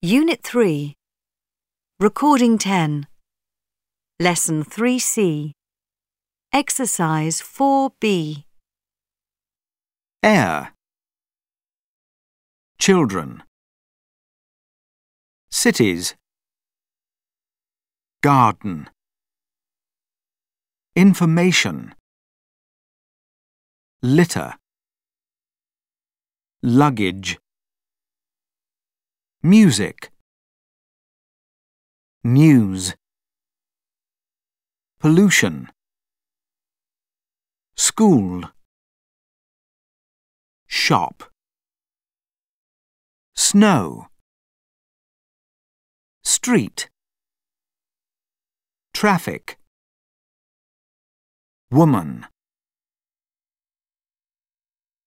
Unit 3. Recording 10. Lesson 3C. Exercise 4B. Air. Children. Cities. Garden. Information. Litter. Luggage. Music. News. Pollution. School. Shop. Snow. Street. Traffic. Woman.